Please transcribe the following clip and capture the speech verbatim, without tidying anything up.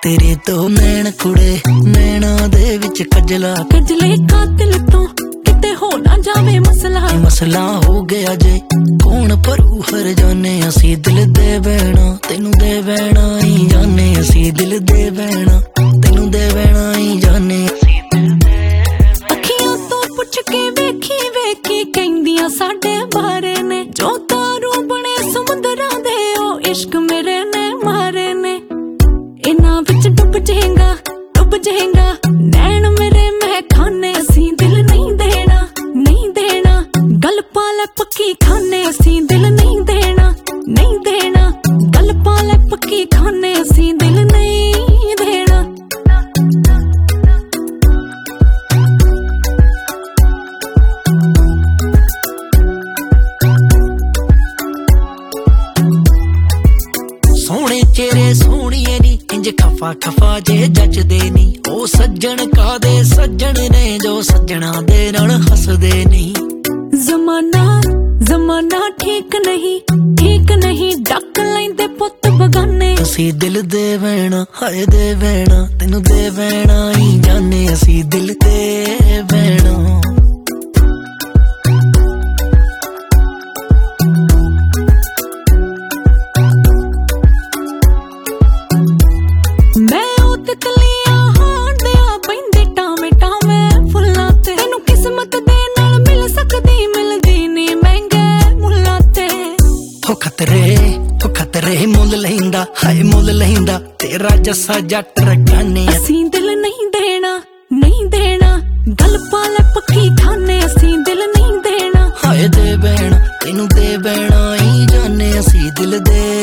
तेरे तो नैन कुड़े नैना दे विच कजला कजले कातिल तो किते हो ना जावे मसला मसला हो गया जे कौन भरू हर जाने असी दिल दे बैणा तेनू दे बैणा ही जाने असी दिल दे बैणा तेनू दे बैणा ही जाने अखियां तो पुछ के वेखी वेखी कहंदियां साडे बारे ने जो तारू बने समुंदरां दे ओ इश्क मेरे ने मारे ने इना विच डुब जाएगा डुब जाएगा नैन मेरे मैं खाने असी दिल नहीं देना नहीं देना गल पाले पक्की खाने असी दिल नहीं देना नहीं देना गल पाले पक्की खाने असी दिल नहीं देना सोहणे चेहरे सोहणिए नी इंज खफा खफा जे जचदे नी ओ सज्जन कादे सज्जन ने जो सज्जना दे नाल हसदे नी जमाना जमाना ठीक नहीं ठीक नहीं डक लैंदे पुत बगाने असी दिल दे बैणा हाय दे बैणा तेनू दे बैणा ही जाने असी दिल दे बैणा खतरे हो खतरे मुल लहिंदा हाय मुल लहिंदा तेरा जसा जट रगाने असी दिल नहीं देना नहीं देना गल पाले पक्की खाने असी दिल नहीं देना हाय दे बैणा तेनू दे बैणा ही जाने असी दिल दे